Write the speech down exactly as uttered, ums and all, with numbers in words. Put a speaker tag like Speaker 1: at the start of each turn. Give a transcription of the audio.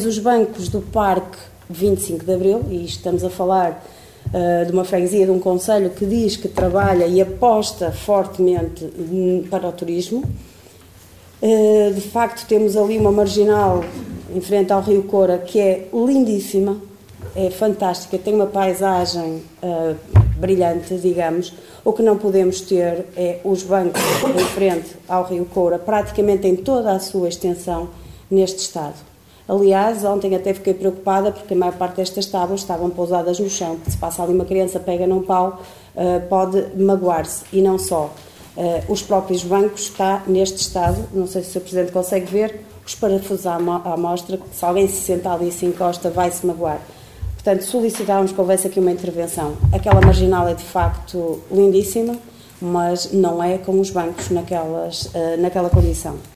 Speaker 1: os bancos do Parque vinte e cinco de Abril, e estamos a falar uh, de uma freguesia, de um concelho que diz que trabalha e aposta fortemente para o turismo. Uh, de facto, temos ali uma marginal em frente ao Rio Coura que é lindíssima, é fantástica, tem uma paisagem uh, brilhante, digamos. O que não podemos ter é os bancos em frente ao Rio Coura, praticamente em toda a sua extensão, neste estado. Aliás, ontem até fiquei preocupada porque a maior parte destas tábuas estavam pousadas no chão, porque se passa ali uma criança, pega num pau, uh, pode magoar-se, e não só. Uh, os próprios bancos está neste estado, não sei se o Sr Presidente consegue ver, os parafusos à amostra, que se alguém se senta ali e se encosta, vai-se magoar. Portanto, solicitávamos que houvesse aqui uma intervenção. Aquela marginal é de facto lindíssima, mas não é com os bancos naquelas, uh, naquela condição.